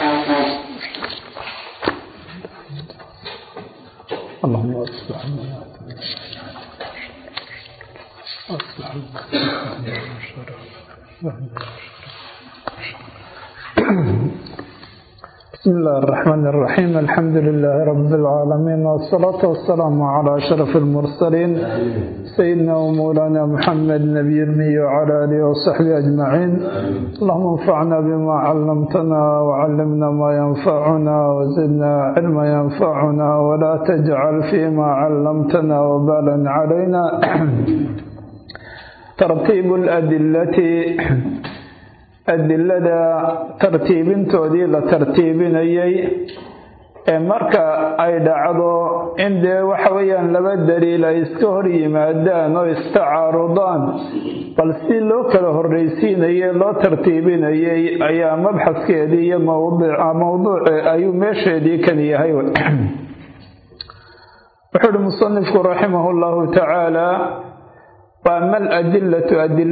اللهم اصلح بسم الله الرحمن الرحيم. الحمد لله رب العالمين، والصلاة والسلام على أشرف المرسلين سيدنا ومولانا محمد نبي الأمي وعلى آله وصحبه أجمعين. اللهم انفعنا بما علمتنا وعلمنا ما ينفعنا وزدنا علما ينفعنا ولا تجعل فيما علمتنا وبالا علينا. ترتيب الأدلة adilada tartiibintoodii la tartiibinayay ee marka ay dhacdo in dee waxa weeyaan laba daliil ay iska hor yimaadaan oo istacaarudaan, bal si loo kala horreysiinayay loo tartiibinayay ayaa mabxaskeedii iyo mawduuci ayuu meesheedii kan yahay. wuxuu uhi musanifku raximahu llahu tacaala: وأما الأدلة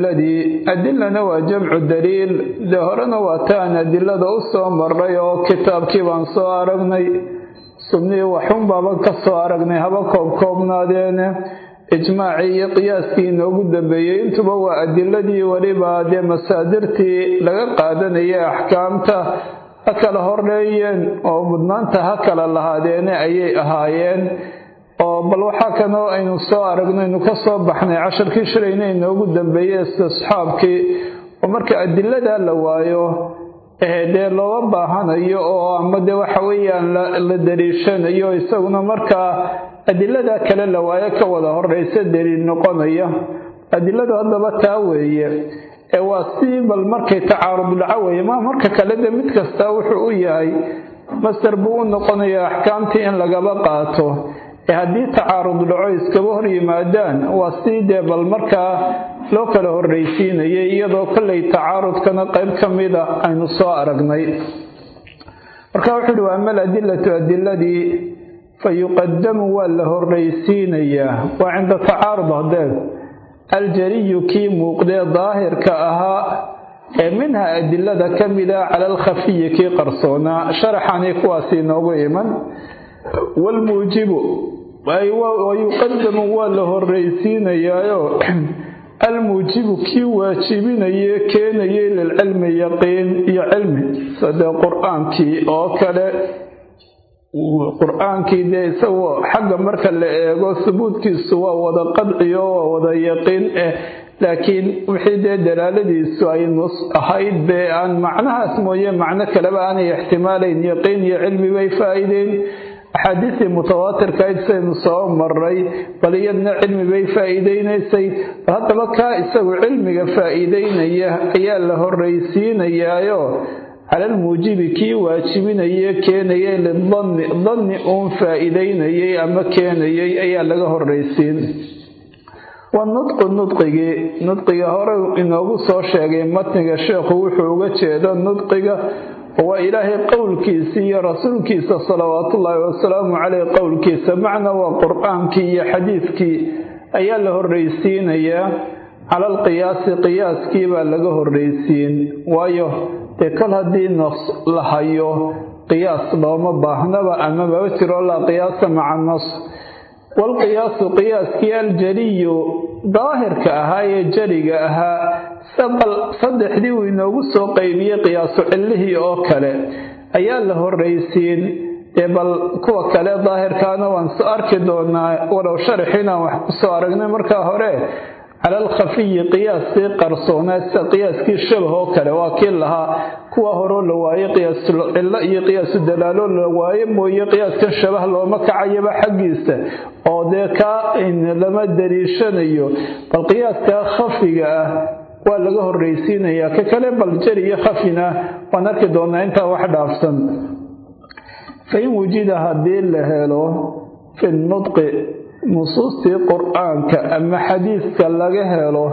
أدلنا وجمع دليل دهرنا واتان أدلة أصلا مرة كتاب كيبان صارغني سني وحن بابا كصارغني هبا كوبنا دينا إجماعي قياسي نوجد بيين تبوا أدلة وربا دي مسادرتي لغا قادني أحكامته أكل هريين أو مدنانته أكل الله دينا أي أهايين. bal waxaa kanoo aynu soo aragno aynu ka soo baxnay casharkii shalayna inoogu dambeeyey istisxaabkii, oo marka adilada la waayo dee looga baahanayo oo ama dee waxa weeyaan la daliishanayo, isaguna markaa adilada kale la waayo ka wada horeysa daliil noqonaya. adiladu haddaba taa weeye waa si bal markay tacaarud dhaco weeye, ma marka kale de mid kasta wuxuu u yahay masdar buu u noqonaya axkaamtii in lagaba qaato. haddii tacaarud dhaco iskaba hor yimaadaan waa sii dee bal markaa loo kala horreysiinayay, iyadoo kollay tacaarudkana qayb ka mida aynu soo aragnay. marka wuxuu uhi: waama aladilatu adiladii fa yuqadamu waa la horreysiinayaa, waa cinda tacaarud hadeed aljariyu kii muuqdee daahirka ahaa ee minha adilada ka mida cala alkhafiyi kii qarsoonaa. sharaxani kuwaasi inoogu iman. walmuujibu wayuqadamu waa la horreysiinayaayo almuujibu kii waajibinaye keenayay lilcilmi yaqiin iyo cilmi, sadee qur-aankii oo kale. qur-aankii dee isagoo xagga marka la eego subuudkiisu waa wada qadciyo waa wada yaqiin laakiin wixii dee dalaaladiisu ay nus ahayd bee aan macnahaas mooye macno kaleba aanay ixtimaalayn, yaqiin iyo cilmi bay faa'iideen. axaadiistii mutawaatirkayd saynu soo maray bal iyadna cilmi bay faa'iideynaysay. haddaba kaa isagu cilmiga faa'iideynaya ayaa la horreysiinayaayo cala almuujibi kii waajibinaye keenayay lidanni uun faa'iideynayay ama keenayay ayaa laga horreysiin. wanudqu nudqiga hore inoogu soo sheegay matniga sheekhu wuxuu uga jeedo nudqiga waa ilaahay qowlkiisii iyo rasuulkiisa salawaatullaahi wasalaamu caleyh qowlkiisa, macna waa qur-aankii iyo xadiidkii ayaa la horreysiinayaa. cala alqiyaasi qiyaaskii baa laga horreysiin, waayo dee kol haddii nas la hayo qiyaas looma baahnaba ama maba jiro laa qiyaasa maca nas. walqiyaasu qiyaaskii aljaliyu daahirka ahaa ee jaliga ahaa saddexdii uu inoogu soo qaybiyey qiyaasu cillihii oo kale ayaa la horreysiin. dee bal kuwa kale daahirkaana waan soo arki doonaa, walow sharaxiinaan wax ku soo aragnay markaa hore. cala alkhafiyi qiyaaskii qarsoonaa sida qiyaaskii shabah oo kale waa kii lahaa kuwa horoo la waaye qiyaasul cillo iyo qiyaasu dalaalo la waaye mooye qiyaaskan shabah looma kacayaba xaggiisa oo dee kaa lama daliishanayo. bal qiyaaska khafiga ah waa laga horreysiinayaa, ka kale bal jari iyo khafina waan arki doonaa intaa wax dhaafsan. fain wujida haddii la helo fi nudqi nusuustii qur-aanka ama xadiiska laga helo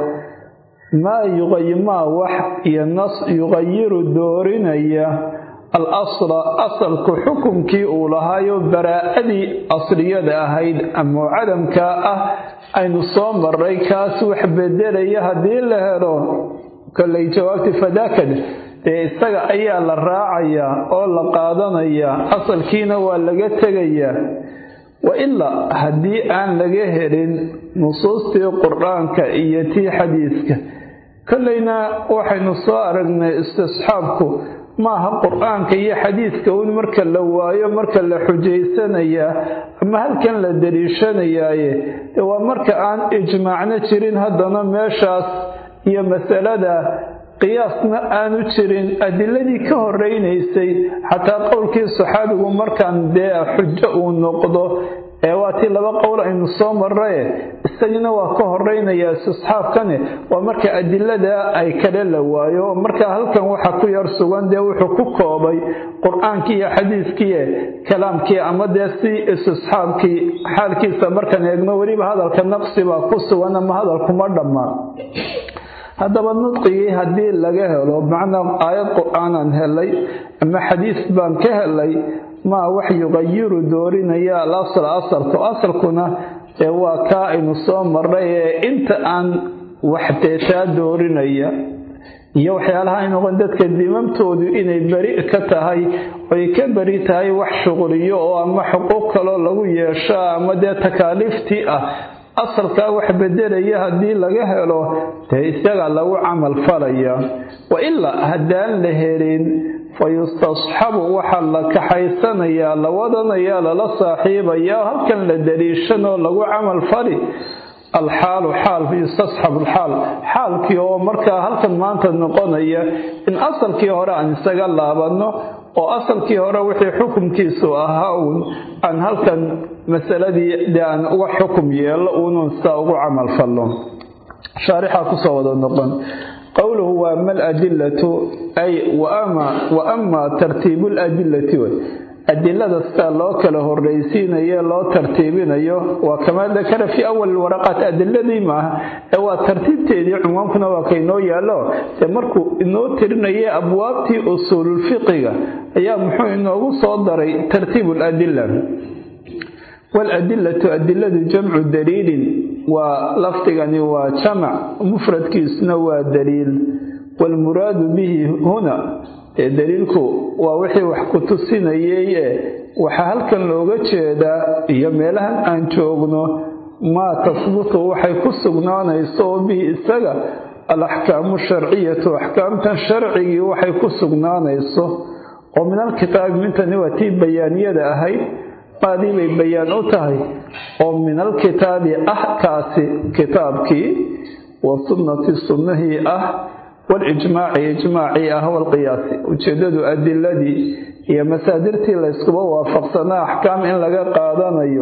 maa wax iyo nas yuqayiru doorinaya al-asla asalku xukunkii uu lahaayo baraa'adii asliyada ahayd ama cadamka ah aynu soo maray, kaas wax bedelaya haddii la helo kollay jawaabti fadaakad dee isaga ayaa la raacayaa oo la qaadanayaa asalkiina waa laga tegayaa wa ilaa haddii aan laga helin nusuustii qur-aanka iyo tii xadiiska kollayna waxaynu soo aragnay istisxaabku maaha qur-aanka iyo xadiiska un marka la waayo marka la xujaysanayaa ama halkan la daliishanayaaye dee waa marka aan ijmaacna jirin haddana meeshaas iyo masalada qiyaasna aanu jirin adiladii ka horeynaysay xataa qowlkii saxaabigu markaan dee xujo uu noqdo waa tii laba qowl aynu soo marraye isagina waa ka horeynayaa istisxaabkani waa marka adilada ay kale la waayo marka halkan waxa ku yar sugan dee wuxuu ku koobay qur-aankii iyo xadiiskii kalaamkii ama dee si istisxaabkii xaalkiisa markaan eegno weliba hadalka naqsi baa ku sugan ama hadalkuma dhammaan haddaba nudqigii haddii laga helo macnaa aayad qur-aanaan helay ama xadiis baan ka helay maa wax yuqayiru doorinaya alasl asalkuna waa kaa aynu soo marray ee inta aan wax teetaa doorinaya iyo waxyaalaha ay noqon dadka dimamtoodu inay beri ka tahay oy ka beri tahay wax shuqliyo oo ama xuquuq kaloo lagu yeesho ama dee takaaliiftii ah asalkaa wax bedelaya haddii laga helo dee isaga lagu camal falaya wa ilaa haddaan la helin fayustasxabu waxaa la kaxaysanayaa la wadanayaa lala saaxiibayaa halkan la daliishanoo lagu camal fali alxaalu xaal yustasxabu alxaal xaalkii oo markaa halkan maanta noqonaya in asalkii hore aan isaga laabanno oo asalkii hore wixii xukumkiisu ahaa uun aan halkan masaladii dee aan uga xukum yeelo uunun sidaa ugu camal fallo shaarixaa kusoo wada noqon qowluhu waa ma aladillatu ay wa ama tartiibu ladillati way adilada sidaa loo kala horreysiinayo loo tartiibinayo waa kamaa dakara fii awal waraqaat adiladii maaha ee waa tartiibteedii cunwaankuna waa kaynoo yaallo dee markuu inoo tirinayay abwaabtii usuululfiqiga ayaa muxuu inoogu soo daray tartiibu ladila waaladilatu adiladu jamcu daliilin waa lafdigani waa jamac mufradkiisuna waa daliil waalmuraadu bihi huna daliilku waa wixii wax ku tusinayay waxaa halkan looga jeedaa iyo meelahan aan joogno maa tasbutu waxay ku sugnaanayso oo bihi isaga alaxkaamu sharciyatu axkaamtan sharcigii waxay ku sugnaanayso oo min alkitaabi mintani waa tii bayaaniyada ahayd maadii bay bayaan u tahay oo min alkitaabi ah kaasi kitaabkii wa sunnati sunnahii ah walijmaaci ijmaacii ah walqiyaasi ujeedadu adiladii iyo masaadirtii layskuba waafaqsanaa axkaam in laga qaadanayo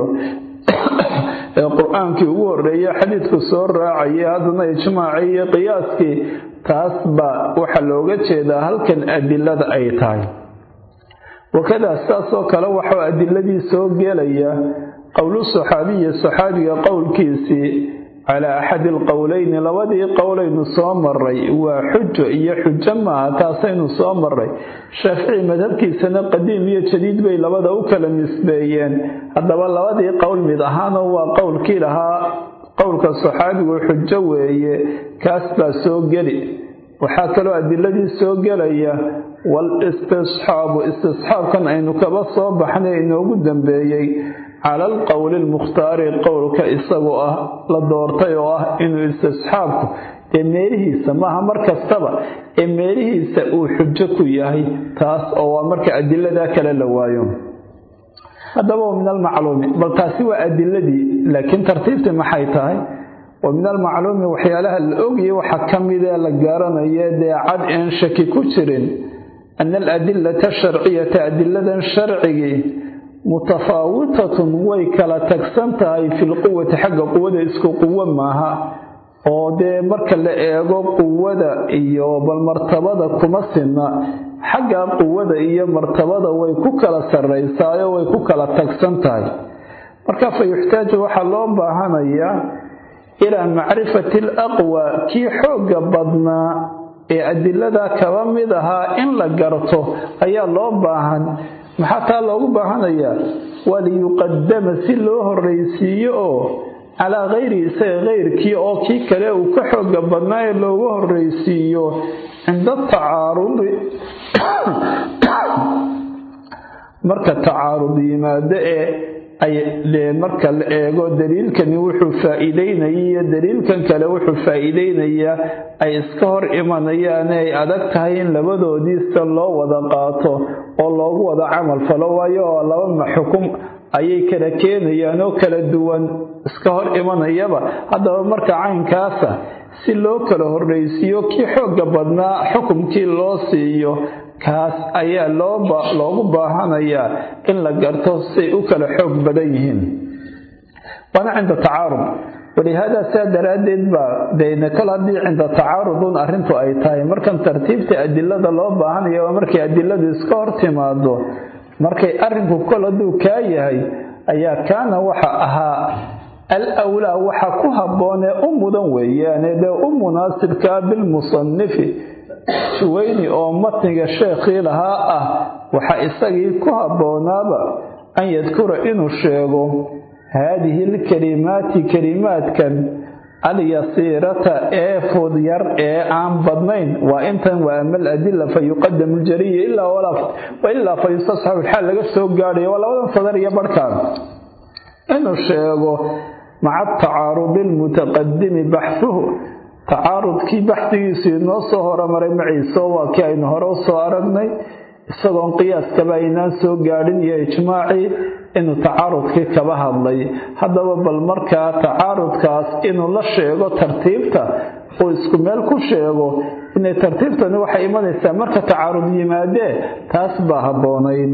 ee qur-aankii ugu horreeya xadiidku soo raacaya haddana ijmaacii iyo qiyaaskii taas baa waxaa looga jeedaa halkan adilada ay tahay wakadaa sidaasoo kale waxuu adiladii soo gelaya qowlu saxaabiyi saxaabiga qowlkiisii calaa axadi alqowleyni labadii qowlaynu soo maray waa xujo iyo xujo maaha taasaynu soo maray shaafici madhabkiisana qadiim iyo jadiid bay labada u kala nisbeeyeen haddaba labadii qowl mid ahaanoo waa qowlkii lahaa qowlka saxaabigu xujo weeye kaas baa soo geli waxaa kaloo adiladii soo gelaya walistisxaabu istisxaabkan aynu kaba soo baxnay inoogu dambeeyey cala alqowli almukhtaari qowlka isagoo ah la doortay oo ah inuu istisxaabku ee meelihiisa maaha mar kastaba ee meelihiisa uu xujo ku yahay taas oo waa marka adiladaa kale la waayo haddaba wa min almacluumi bal taasi waa adiladii laakiin tartiibtii maxay tahay wa min almacluumi waxyaalaha la ogayay waxaa ka midee la garanaya dee cad een shaki ku jirin ana aladilata sharciyata adiladan sharcigii mutafaawitatun way kala tagsan tahay fi lquwati xagga quwada isku quwo maaha oo dee marka la eego quwada iyo bal martabada kuma sinna xagga quwada iyo martabada way ku kala sarraysaayo way ku kala tagsan tahay marka fa yuxtaaju waxaa loo baahanayaa ilaa macrifati alaqwa kii xoogga badnaa ee adilada kaba mid ahaa in la garto ayaa loo baahan maxaa taa loogu baahanayaa waa liyuqadama si loo horreysiiyo oo calaa hayri isaga hayrkii oo kii kale uu ka xooga badnaa ee loogu horreysiiyo cinda tacaarudi marka tacaarud yimaado ee marka la eego daliilkani wuxuu faa'iideynaya iyo daliilkan kale wuxuu faa'iideynayaa ay iska hor imanayaan ay adag tahay in labadoodiisa loo wada qaato oo loogu wada camal falo waayo laba maxukum ayay kala keenayaan oo kala duwan iska hor imanayaba haddaba marka caynkaasa si loo kala horreysiiyo kii xooga badnaa xukumkii loo siiyo kaas ayaa loogu baahanayaa in la garto say u kala xoog badan yihiin waana cinda tacaarud walihaada saa daraaddeed baa dayna kol haddii cinda tacaarudun arrintu ay tahay markan tartiibta adilada loo baahanaya waa markay adiladu iska hor timaado markay arrinku kol hadduu kaa yahay ayaa kaana waxa ahaa al-awlaa waxa ku habboonee u mudan weeyaane dee u munaasibkaa bilmusanifi suweyni oo matniga sheekhii lahaa ah waxa isagii ku habboonaaba an yadkura inuu sheego haadihi alkalimaati kalimaadkan alyasiirata ee fudyar ee aan badnayn waa intan waa ama aladila fa yuqadamu ljariya ilaa fa yustasxabu xaal laga soo gaadhayo waa labadan sadar iyo barhkaan inuu sheego maca atacaarudi almutaqadimi baxhuhu tacaarudkii baxdigiisu inoo soo horamaray maciiso waa kii aynu hore u soo aragnay isagoon qiyaaskaba aynaan soo gaadhin iyo ijmaacii inuu tacaarudkii kaba hadlay haddaba bal markaa tacaarudkaas inuu la sheego tartiibta uu isku meel ku sheego inay tartiibtani waxay imanaysaa marka tacaarud yimaadee taas baa habboonayd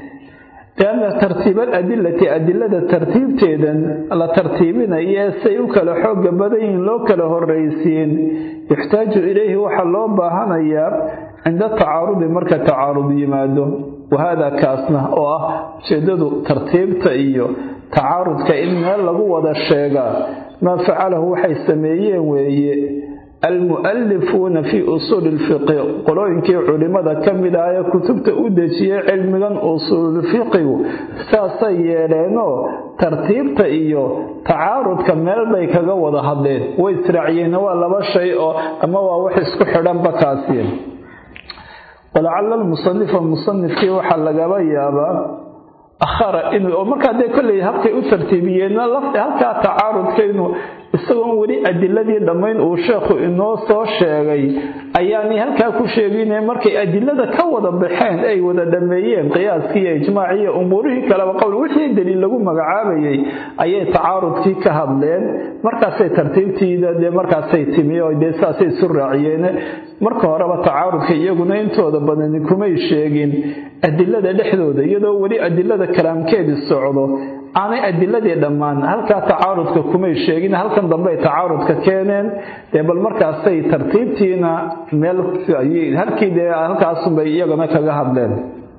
lianna tartiiba aladilati adilada tartiibteedan la tartiibinaya say u kala xooga badan yihiin loo kala horreysiin yuxtaaju ilayhi waxaa loo baahanayaa cinda tacaarudi marka tacaarud yimaado wahaada kaasna oo ah ujeedadu tartiibta iyo tacaarudka in meel lagu wada sheegaa maa facalahu waxay sameeyeen weeye almu'alifuuna fii usuuli lfiqi qolooyinkii culimmada ka mid ah ee kutubta u dejiyey cilmigan usuululfiqigu saasay yeeleenoo tartiibta iyo tacaarudka meel bay kaga wada hadleen way israaciyeen waa laba shay oo ama waa wax isku xidhanba kaasiyen walacala almusanifa musanifkii waxaa lagaba yaabaa akhara inuu markaa dee kolley habkay u tartiibiyeenna halkaa tacaarudka inuu isagoon weli adiladii dhammayn uu sheekhu inoo soo sheegay ayaanay halkaa ku sheegine markay adilada ka wada baxeen ay wada dhammeeyeen qiyaaskii iyo ijmaacii iyo umuurihii kaleba qowl wixii daliil lagu magacaabayay ayay tacaarudkii ka hadleen markaasay tartiibtiida dee markaasay timi oo dee saasay isu raaciyeen marka horeba tacaarudka iyaguna intooda badani kumay sheegin adilada dhexdooda iyadoo weli adilada kalaamkeedii socdo aanay adiladii dhammaan halkaa tacaarudka kumay sheegin halkan dambey tacaarudka keeneen dee bal markaasay tartiibtiina meel halkii dee halkaasunbay iyagana kaga hadleen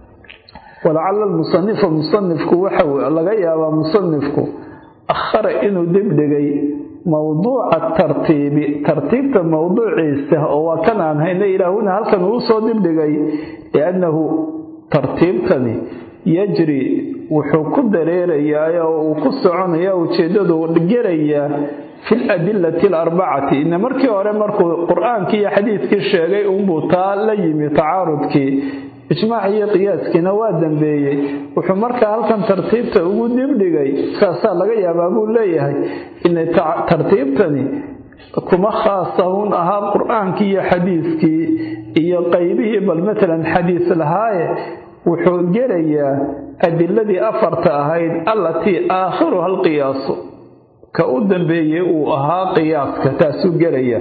walacala almusanifa musanifku waxa laga yaabaa musanifku akhara inuu dibdhigay mowduuca tartiibta mowduuciisa oo waa kan aan hayna ilaahuna halkan uu soo dibdhigay liannahu tartiibtani yajri wuxuu ku dareerayaa oo uu ku soconayaa ujeedadu gelayaa fi ladilati alarbacati ina markii hore markuu qur-aankii iyo xadiiskii sheegay unbuu taa la yimi tacaarudkii ijmaaci iyo qiyaaskiina waa dambeeyey wuxuu markaa halkan tartiibta ugu dibdhigay saasaa laga yaabaa buu leeyahay inay tartiibtani kuma khaasahun ahaa qur-aankii iyo xadiiskii iyo qaybihii bal matalan xadiis lahaaye wuxuu gelayaa adiladii afarta ahayd allatii aakhiruha alqiyaasu ka u dambeeyey uu ahaa qiyaaska taasuu gelaya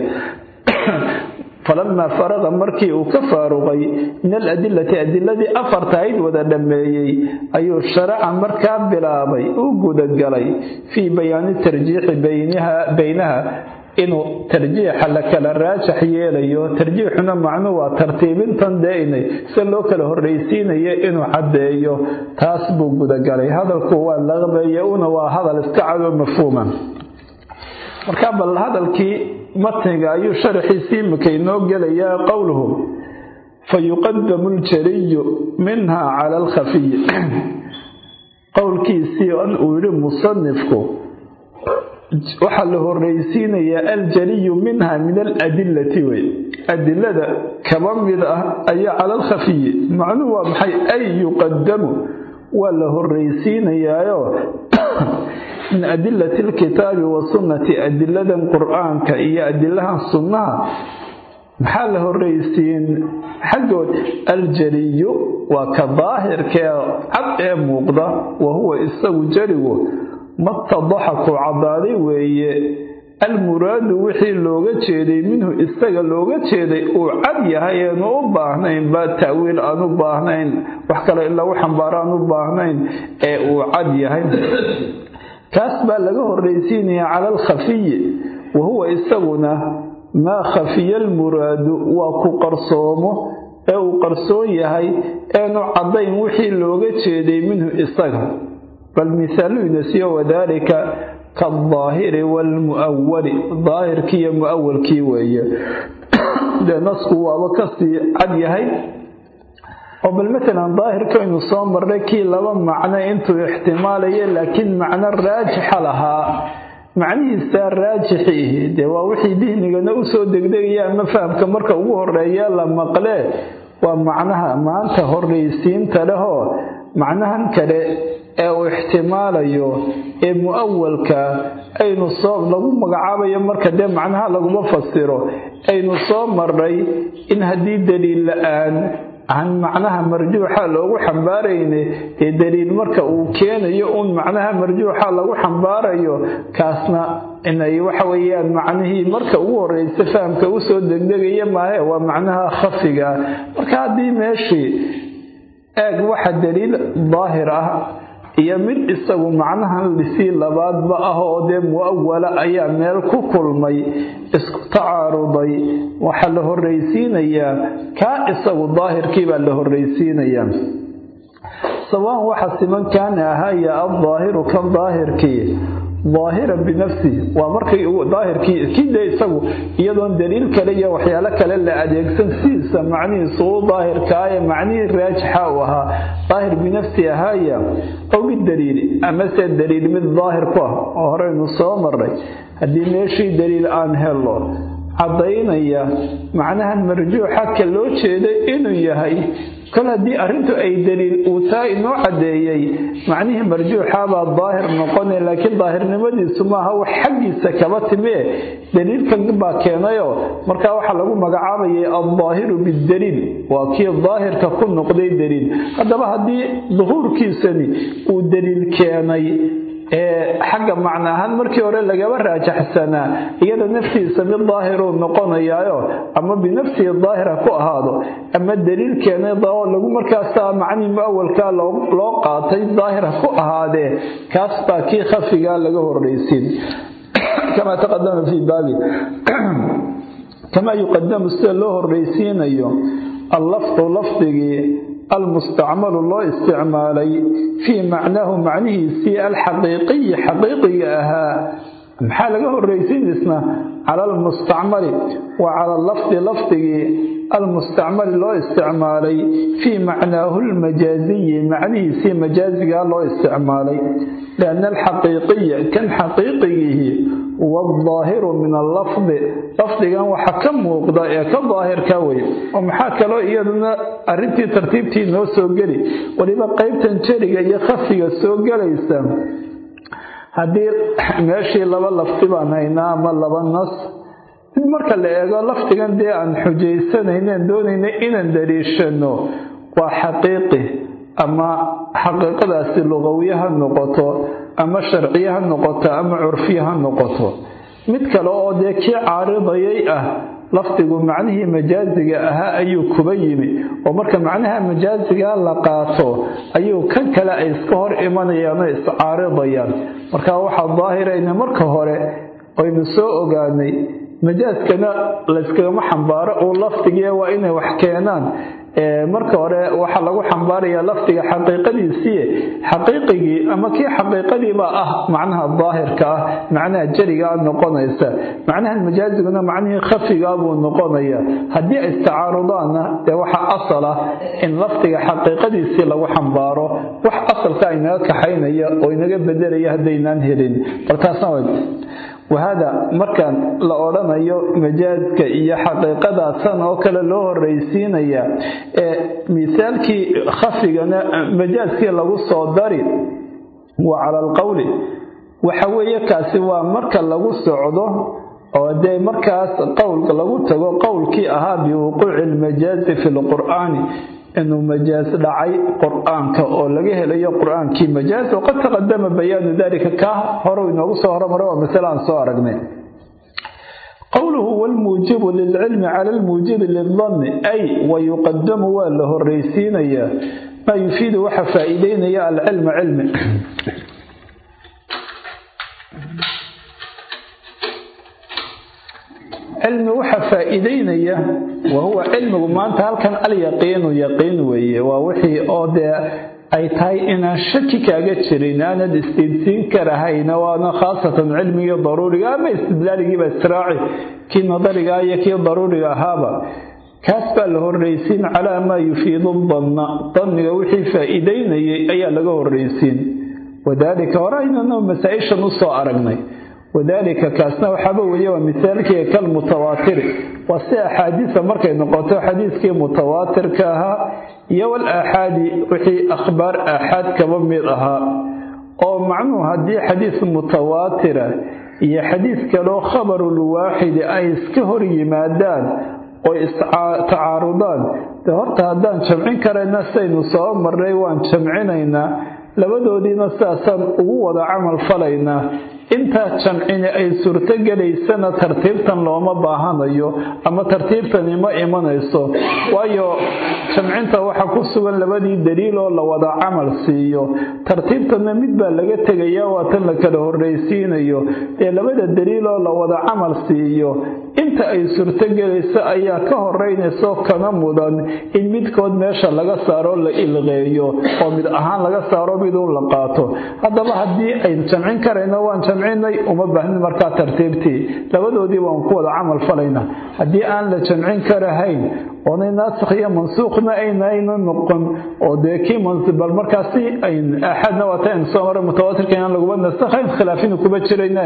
falamaa faraqa markii uu ka faaruqay min aladilati adiladii afarta ahayd wada dhammeeyey ayuu sharaca markaa bilaabay u gudagalay fii bayaani tarjiixi baynaha inuu tarjiixa la kala raajax yeelayo tarjiixuna macnuu waa tartiibintan deynay si loo kala horreysiinayo inuu caddeeyo taas buu gudagalay hadalku waa laqbeeye una waa hadal iska cado mafhuuma markaa bal hadalkii matniga ayuu sharaxiisii imika inoo gelayaa qowluhu fayuqadamu ljaliyu minha cala alkhafiy qowlkiisii an uu yidhi musanifku waxaa la horreysiinayaa aljaliyu minha min aladillati wey adilada kaba mid ah ayaa cala alkhafiyi macnuhu waa maxay ay yuqadamu waa la horreysiinayaayo min adilati alkitaabi wasunnati adiladan qur-aanka iyo adilahan sunnaha maxaa la horreysiin xaggood aljaliyu waa ka daahirkee cad ee muuqda wa huwa isagu jaligu matadaxa ku caddaaday weeye almuraadu wixii looga jeeday minhu isaga looga jeeday uu cad yahay eenu u baahnayn baa ta'wiil aan u baahnayn wax kale in lagu xambaaro aan u baahnayn ee uu cad yahay kaas baa laga horreysiinayaa cala alkhafiyi wa huwa isaguna maa khafiya almuraadu waa ku qarsoomo ee uu qarsoon yahay eenu caddayn wixii looga jeeday minhu isaga bal misaalu inasiyo wadaalika kaadaahiri waalmu'awali daahirkii iyo mu'awalkii weeye dee nasku waaba kasii cad yahay oo bal matalan daahirkaynu soo marray kii laba macno intuu ixtimaalayo laakiin macno raajixa lahaa macnihiisaa raajixiihi dee waa wixii dihnigana u soo degdegaya ama fahamka marka ugu horeeya la maqlee waa macnaha maanta horreysiinta lehoo macnahan kale ee uu ixtimaalayo ee mu'awalka aynu soo lagu magacaabayo marka dee macnaha laguma fasiro aynu soo marray in haddii daliil la-aan aan macnaha marjuuxa loogu xambaarayne ee daliil marka uu keenayo uun macnaha marjuuxa lagu xambaarayo kaasna inay waxa weeyaan macnihii marka ugu horreysa fahamka u soo degdegaya maahe waa macnaha khafiga marka haddii meeshii eeg waxa daliil daahir ah iyo mid isagu macnahan lisii labaadba ah oo dee mu'awala ayaa meel ku kulmay isku tacaaruday waxaa la horreysiinayaa kaa isagu daahirkii baa la horreysiinayaa sawaan waxa siman kaana ahaya aldaahiru kan daahirkii daahiran binafsihi waa markay daahirkii kidee isagu iyadoon daliil kale iyo waxyaalo kale la adeegsan sidiisa macnihiisu u daahirkaaye macnihii raajixa u ahaa daahir binafsi ahaya ow bidaliili amase daliil mid daahir ku ah oo horeynu soo marray haddii meeshii daliil aan helo caddaynaya macnahan marjuuxa ka loo jeeday inuu yahay kol haddii arrintu ay daliil uu taa inoo caddeeyey macnihii marjuuxabaa daahir noqone laakiin daahirnimadiisu maaha wax xaggiisa kaba timie daliilkan baa keenayoo markaa waxaa lagu magacaabayay aldaahiru bidaliil waa kii daahirka ku noqday daliil haddaba haddii duhuurkiisani uu daliil keenay xagga macno ahaan markii hore lagaba raajaxsanaa iyada naftiisa mid daahiruu noqonayaayo ama binafsihi daahira ku ahaado ama daliil keenay oo lagu markaasaa macnihii mu'awalkaa loo qaatay daahira ku ahaadee kaas baa kii khafigaa laga horreysiin kamaa taqadama fii baabi kamaa yuqadamu sida loo horreysiinayo allafdu lafdigii almustacmalu loo isticmaalay fii macnaahu macnihiisii alxaqiiqiyi xaqiiqiga ahaa maxaa laga horreysiinaysna cala almustacmali wa cala lafdi lafdigii almustacmali loo isticmaalay fii macnaahu almajaaziyi macnihiisii majaazigaa loo isticmaalay lianna alxaqiiqiya kan xaqiiqigiihi huwa aldaahiru min allafdi lafdigan waxa ka muuqda ee ka daahirka wey oo maxaa kaloo iyaduna arrintii tartiibtii noo soo geli waliba qaybtan jeriga iyo khafiga soo gelaysa haddii meeshii laba lafdi baan haynaa ama laba nas mid marka la eego lafdigan dee aan xujaysanaynen doonayna inaan daliishano waa xaqiiqi ama xaqiiqadaasi lugawiye ha noqoto ama sharciye ha noqoto ama curfiye ha noqoto mid kale oo dee kii caaridayay ah lafdigu macnihii majaaziga ahaa ayuu kuba yimi oo marka macnaha majaaziga la qaato ayuu kan kale ay iska hor imanayaan oo iscaaridayaan marka waxaa daahirayna marka hore aynu soo ogaanay majaaskana layskagama xambaaro uu lafdigii waa inay wax keenaan marka hore waxaa lagu xambaarayaa lafdiga xaqiiqadiisii xaqiiqigii ama kii xaqiiqadiibaa ah macnaha daahirka ah macnaha jarigaa noqonaysa macnaha majaaziguna macnihii khafigaa buu noqonaya haddii ay istacaarudaanna dee waxaa asal ah in lafdiga xaqiiqadiisii lagu xambaaro wax asalka inaga kaxaynaya oo inaga bedelaya haddaynaan helin baltaasna wahada markaan la odhanayo majaazka iyo xaqiiqadaasan oo kale loo horreysiinaya misaalkii khafigana majaazkii lagu soo dari wa cala alqowli waxa weeye kaasi waa marka lagu socdo oo dee markaas qowlka lagu tago qowlkii ahaa biwuquuci lmajaazi fi lqur'aani inuu majaaz dhacay qur'aanka oo laga helayo qur'aankii majaaz waqad taqadama bayaanu dalika kaa hore inoogu soo hormaray waa masale aan soo aragnay qowluhu walmuujibu lilcilmi cala almuujibi lildanni ay wayuqadamu waa la horreysiinayaa maa yufiidu waxa faa'iideynaya alcilma cilmi cilmi waxa faa'iideynaya wahuwa cilmigu maanta halkan alyaqiinu yaqiin weeye waa wixii oo dee ay tahay inaan shaki kaaga jirin aanad isdiidsiin karahayna waana khaasatan cilmigii daruuriga ama istidlaaligiiba israaci kii nadariga iyo kii daruuriga ahaaba kaas baa la horreysiin calaa maa yufiidu danna danniga wixii faa'iideynayay ayaa laga horreysiin wadaalika horeaynanu masaa-ishan u soo aragnay wadaalika kaasna waxaaba weeye waa misaalkii kalmutawaatiri waa si axaadiisa markay noqoto xadiiskii mutawaatirka ahaa iyo wal aaxaadi wixii akhbaar aaxaad kaba mid ahaa oo macnuhu haddii xadiis mutawaatira iyo xadiis kaloo khabarulwaaxidi ay iska hor yimaadaan oo istacaarudaan dee horta haddaan jamcin karayna saynu soo marray waan jamcinaynaa labadoodiina sidaasaan ugu wada camal falaynaa intaa jamcini ay suurto gelaysana tartiibtan looma baahanayo ama tartiibtani ma imanayso waayo jamcinta waxa ku sugan labadii daliil oo la wada camal siiyo tartiibtana mid baa laga tegaya waa tan la kala horreysiinayo ee labada daliil oo la wada camal siiyo inta ay suurto gelayso ayaa ka horeynayso kana mudan in midkood meesha laga saaro la ilqeeyo oo mid ahaan laga saaro miduu la qaato haddaba haddii ay jamcin karayno waan jamcinay uma baahnin markaa tartiibtii labadoodii waan ku wada camal falaynaa haddii aan la jamcin karahayn oonay naasikh iyo mansuukhna aynayna noqon oo dee kii bal markaasi axadna waata aynu soo maray mutawaatirka inaan laguma nasakhayn khilaafinu kuma jirayna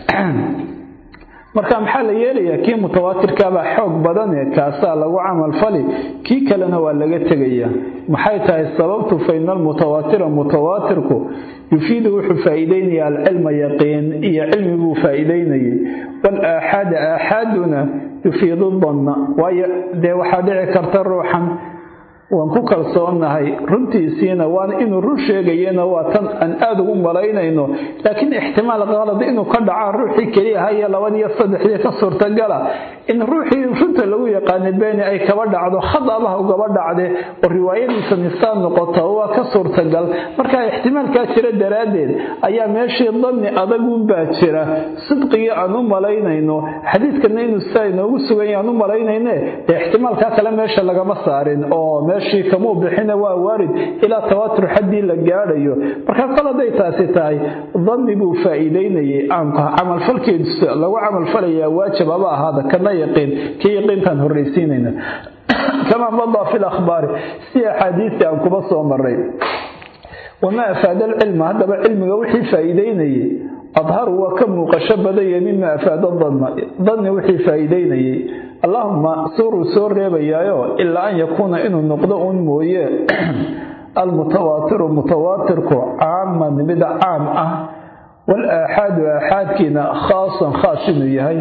marka maxaa la yeelayaa kii mutawaatirkaabaa xoog badane kaasaa lagu camal fali kii kalena waa laga tegayaa maxay tahay sababtu faina almutawaatira mutawaatirku yufiidu wuxuu faa'iideynaya alcilma yaqiin iyo cilmiguu faa'iideynayay walaaxaada aaxaaduna yufiidu danna waayo dee waxaa dhici karta ruuxan waan ku kalsoonahay runtiisiina waan inuu run sheegayena waa tan aan aada ugu malaynayno laakiin ixtimaal qalad inuu ka dhaca ruuxii keliya haya labadiyo saddexdii ka suurtagala in ruuxii runta lagu yaqaanay beeni ay kaba dhacdo khad allah ugaba dhacde oo riwaayadiisa nisaan noqoto waa ka suurtagal marka ixtimaalkaa jira daraaddeed ayaa meeshii danni adagunbaa jira sidqigii aan u malaynayno xadiidkana inuu sidaa inoogu sugan yahay aan u malaynayne dee ixtimaalkaa kale meesha lagama saarin oo meeshii kamuu bixina waa waarid ilaa tawaatur xaddii la gaadhayo markaa kol hadday taasi tahay danni buu faa'iideynayay aanku camalfalkiisa lagu camalfalayaa waajib aba ahaada kana yaqiin kii yaqiintaan horreysiinayna kamaa madaa fi lakhbaari si axaadiistii aan kuba soo maray wamaa afaada alcilma haddaba cilmiga wixii faa'iideynayay adharu waa ka muuqasho badaya mima afaada danni wixii faa'iideynayay allahuma suuruu soo reebayaayo ilaa an yakuuna inuu noqdo un mooye almutawaatiru mutawaatirku caaman mid caam ah walaaxaadu aaxaadkiina khaasan khaas inuu yahay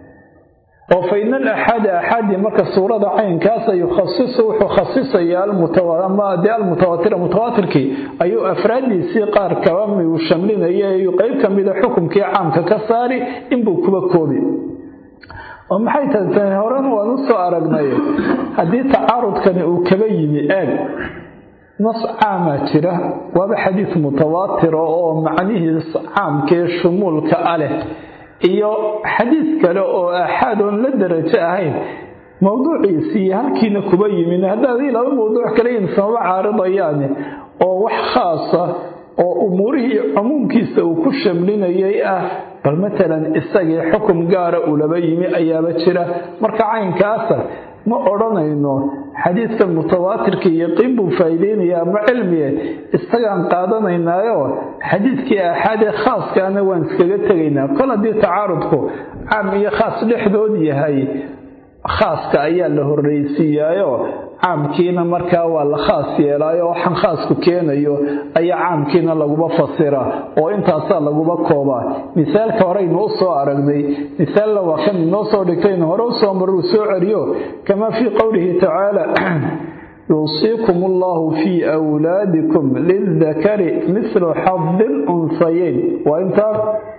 oo faina alaxaada aaxaadii marka suurada caynkaasa yukhasisu wuxuu khasisayaa almutawaatira mutawaatirkii ayuu afraadiisii qaar kaba uu shamlinaya ayuu qayb ka mida xukumkii caamka ka saari inbuu kuba koobi oo maxay tahay horena waan u soo aragnay haddii tacaarudkani uu kaba yimi eeg nas caamaa jira waaba xadiis mutawaatir oo macnihiis caamkee shumuulka ah leh iyo xadiis kale oo aaxaad oon la darajo ahayn mawduuciisii halkiina kuba yimin haddaadii laba mawduuc kale insama caaridayaane oo wax khaasa oo umuurihii cumuumkiisa uu ku shamlinayay ah bal matalan isagii xukum gaara uu laba yimi ayaaba jira marka caynkaasa ma odhanayno xadiidkan mutawaatirka yaqiin buu faa'iideynaya ama cilmiye isagaan qaadanaynaayo xadiidkii aaxaad ee khaaskaana waan iskaga tegaynaa. kol haddii tacaarudku caam iyo khaas dhexdood yahay, khaaska ayaa la horreysiiyaayo caamkiina markaa waa la khaas yeelaayo waxaan khaasku keenayo ayaa caamkiina laguba fasira oo intaasaa laguba koobaa. misaalka horeynu u soo aragnay, misaalna waa kan inoo soo dhigtaynu hore u soo maruu soo celiyo kamaa fii qowlihi tacaala yuusiikum allahu fii awlaadikum lildakari mislu xadi lunsayeyn. waa intaa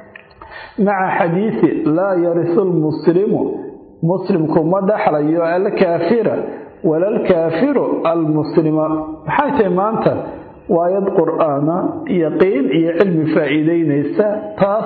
maca xadiisi laa yarisu lmuslimu muslimku ma dhaxlayo alkaafira walalkaafiru almuslima. maxay tahay maanta waayad qur'aana yaqiin iyo cilmi faa'iideynaysa, taas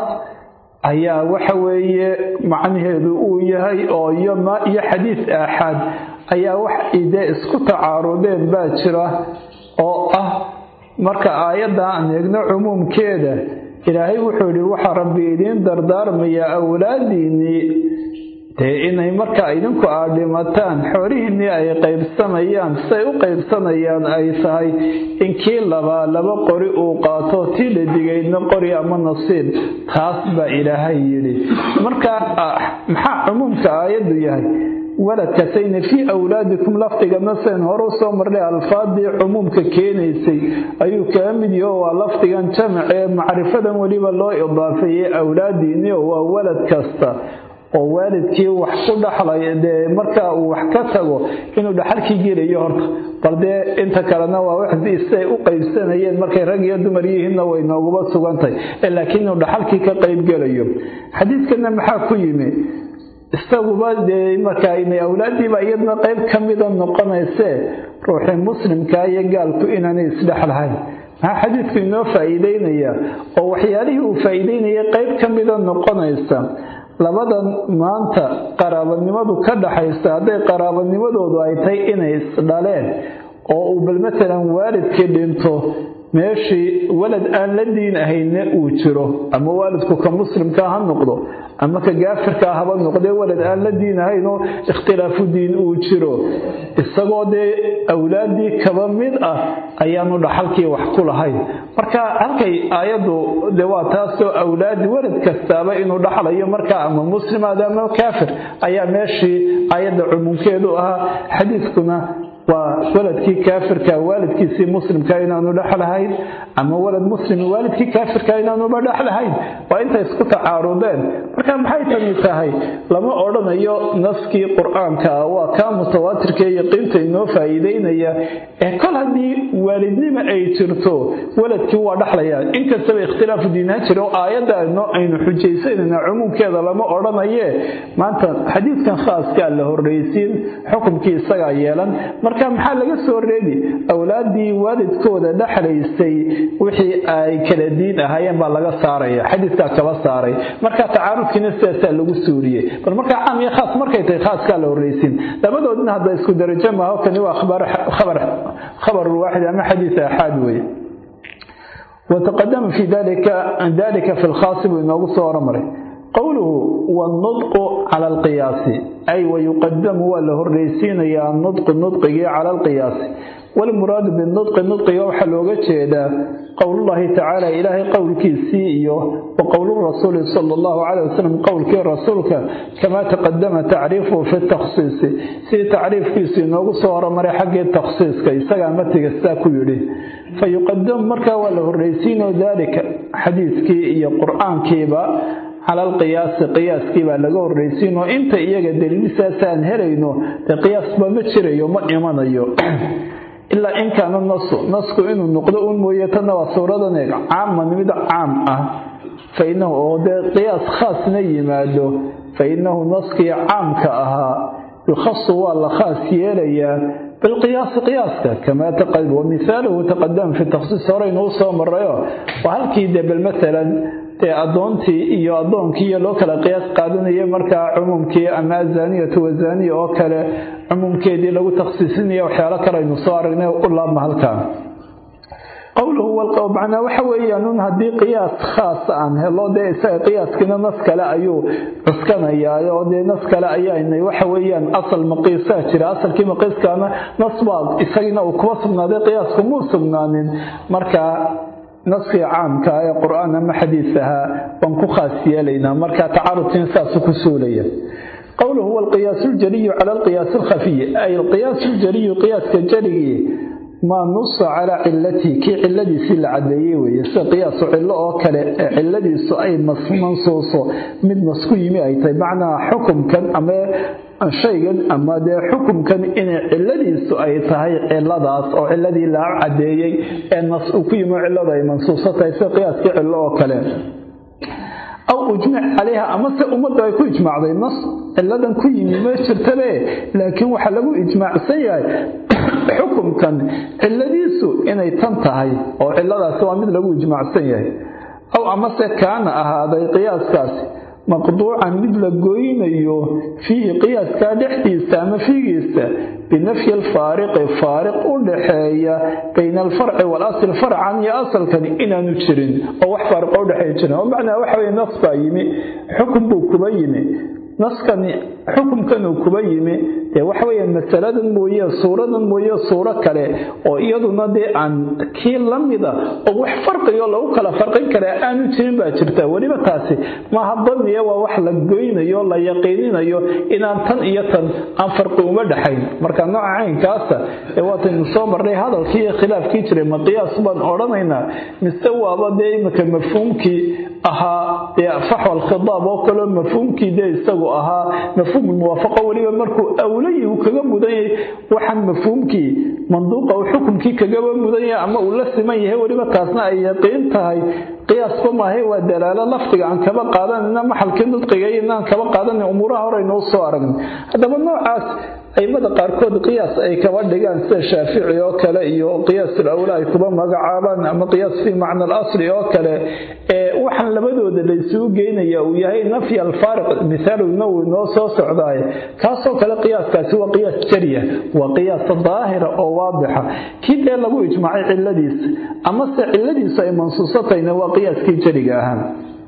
ayaa waxa weeye macnaheedu uu yahay oo iyo xadiis aaxaad ayaa wax idee isku tacaarudeen baa jira oo ah marka aayadda aan eegno cumuumkeeda ilaahay wuxuu yidhi waxaa rabbi idiin dardaarmayaa awlaadiinnii dee inay markaa idinku aad dhimataan xoolihiinnii ay qaybsamayaan say u qaybsanayaan ay tahay in kii laba qori uu qaato tii la digaydna qori ama nasiib. taas baa ilaahay yidhi. markaa maxaa cumuumka aayaddu yahay? waladkasayna fii awlaadikum lafdigana sayn hore u soo marnay alfaadii cumuumka keenaysay ayuu kaga mid yaho waa lafdigan jamac ee macrifadan weliba loo idaafeeyey awlaadiinni oo waa walad kasta oo waalidkii wax ku dhaxlay dee markaa uu wax ka tago inuu dhaxalkii gelayo horta, bal dee inta kalena waa waxdii siay u qaybsanayeen markay rag iyo dumar yihiinna way nooguba sugantay, laakiin inuu dhaxalkii ka qayb gelayo. xadiidkana maxaa ku yimi isaguba dee markaa inay awlaaddiiba iyadna qayb ka mida noqonaysee ruuxii muslimkaa iyo gaalku inaanay isdhexlahayn. maxaa xadiidku inoo faa'iideynaya oo waxyaalihii uu faa'iideynayay qayb ka mida noqonaysa labadan maanta qaraabanimadu ka dhaxaysa hadday qaraabanimadoodu ay tahay inay isdhaleen oo uu bal matalan waalidkii dhinto meeshii walad aan la diin ahayna uu jiro, ama waalidku ka muslimkaa ha noqdo ama ka gaafirkaa haba noqdee walad aan la diin ahaynoo ikhtilaafu diin uu jiro, isagoo dee awlaaddii kaba mid ah ayaanu dhaxalkii wax ku lahayn. marka halkay aayaddu dee waa taasoo awlaadi walad kastaaba inuu dhaxlayo markaa ama muslimaada ama kaafir ayaa meeshii aayadda cumuumkeedu ahaa. xadiidkuna waa waladkii kaafirka waalidkiisii muslimka inaanu dhexlahayn ama walad muslim waalidkii kaafirka inaanuba dhexlahayn, waa intay isku tacaarudeen. marka maxay tani tahay? lama odhanayo naskii qur-aanka waa kaa mutawaatirkaee yaqiinta inoo faa'iideynaya ee kol haddii waalidnima ay jirto waladkii waa dhexlayaa inkastaba ikhtilaafu diinha jira oo aayadda aynu xujaysanayna cumuumkeeda lama odhanayee maanta xadiidkan khaaskaa la horreysiin xukumkii isagaa yeelan. marka maxaa laga soo reebi? awlaaddii waalidkooda dhexlaysay wixii ay kala diin ahaayeen baa laga saaraya, xadiidkaa kaba saaray. marka tacaarudkiina sidaasaa lagu suuriyey. bal markaa caam iyo khaas markay tahay khaaskaa la horreysiin, labadoodna hadda isku darajo maaho. kani waa khabar waaxid ama xadiis aaxaad weeye. wataqadama fii dalika fi lkhaasi buu inoogu soo hormaray qowluhu wannudqu cala alqiyaasi ay wayuqadamu waa la horreysiinayaa nudqi nudqigii cala alqiyaasi. walmuraadu binudqi nudqiga waxaa looga jeedaa qowlullahi tacaala ilaahay qowlkiisii iyo wa qowlurasuuli sala allahu caleyh wasalam qowlkii rasuulka kamaa taqadama tacriifuhu fi takhsiisi sidii tacriifkiisu inoogu soo hormaray xaggii takhsiiska isagaa matiga sidaa ku yidhi. fayuqadamu markaa waa la horreysiinoo daalika xadiidkii iyo qur-aankiiba cala alqiyaasi qiyaaskii baa laga horreysiin oo inta iyaga daliilsaasaan helayno dee qiyaasba ma jirayo ma imanayo ilaa in kaana nasku inuu noqdo un mooye tanna waa suuradan eeg caaman mid caam ah fainahu oo dee qiyaas khaasna yimaado fainahu naskii caamka ahaa yukhasu waa la khaas yeelayaa bilqiyaasi qiyaaska kamaa wamithaaluhu taqadama fi takhsiis horeynu u soo marayo waa halkii dee bal matalan dee addoontii iyo addoonkii loo kala qiyaas qaadanaya markaa cumuumkii ama azaaniyatu wazaaniya oo kale cumuumkeedii lagu takhsiisinaya waxyaalo kale aynu soo aragnay u laabma halkaan. qowluhu walqow macnaa waxa weeyaan un haddii qiyaas khaas aan helo dee isaga qiyaaskiina nas kale ayuu cuskanayaa oo dee nas kale ayaanay waxa weeyaan asal maqiisaa jira asalkii maqiiskaana nas baa isagina uu kuba sugnaaday qiyaasku muu sugnaanin marka naskii caamka ee qur-aan ama xadiis ahaa waan ku khaas yeelaynaa marka tacaarudkiina saasu ku suulaya qowluhu huwa alqiyaasu ljaliyu cala alqiyaasi alkhafiyi ay alqiyaasu ljaliyu qiyaaska jaligii maa nusa calaa cilatihi kii ciladiisii la cadeeyey weeye sida qiyaasu cillo oo kale ee ciladiisu ay mansuuso mid nasku yimi ay tahay macnaa xukumkan ama shaygan ama dee xukumkan inay ciladiisu ay tahay ciladaas oo ciladii la cadeeyey ee nas uu ku yimi cilada ay mansuuso tahay sida qiyaaskii cillo oo kale aw ujmac calayha amase ummadda ay ku ijmaacday nas ciladan ku yimi ma jirtabe laakiin waxaa lagu ijmaacsan yahay xukumkan ciladiisu inay tan tahay oo ciladaasi waa mid lagu ijmaacsan yahay aw amase kaana ahaaday qiyaaskaasi maqduucan mid la goynayo fiihi qiyaaskaa dhexdiisa ama fiigiisa binafyi alfaariqi faariq u dhaxeeya bayna alfarci waalasl farcan iyo asalkani inaanu jirin oo wax faariqo udhexeeya jirin oo macnaa waxa weye nas baa yimi xukun buu kuba yimi naskani xukumkanuu kuba yimi dee waxa weeye masaladan mooye suuradan mooye suuro kale oo iyaduna dee aan kii la mida oo wax farqiyo lagu kala farqin kara aanu jirin baa jirta weliba taasi maaha daniya waa wax la goynayo la yaqiininayo inaan tan iyo tan aan farqi uma dhaxayn marka nooca caynkaasa ee waataynu soo marnay hadalkii iyo khilaafkii jiray ma qiyaas baan odhanaynaa mise waaba dee imika mafhuumkii ahaa dee faxwa alkhidaab oo kaleo mafhuumkii dee isagu ahaa mafhuum muwaafaqo weliba markuu awlayi uu kaga mudan yahay waxaan mafhuumkii manduuqa uu xukumkii kagaba mudan yahay ama uu la siman yahay weliba taasna ay yaqiin tahay qiyaasba maahay waa dalaalo lafdiga aan kaba qaadanina maxalkii nudqiga iyo inaan kaba qaadanin umuuraha hore inoo soo aragn haddaba noocaas aimada qaarkood qiyaas ay kaba dhigaan sida shaafici oo kale iyo qiyaas alawla ay kuba magacaabaan ama qiyaas fii macna alasli oo kale waxaan labadooda la isugu geynaya uu yahay nafyi alfaariq misaaluna uu inoo soo socdaay kaasoo kale qiyaaskaasi waa qiyaas jariya waa qiyaas daahira oo waadixa kii dee lagu ijmaacay ciladiisa amase ciladiisu ay mansuusatayna waa qiyaaskii jariga ahaa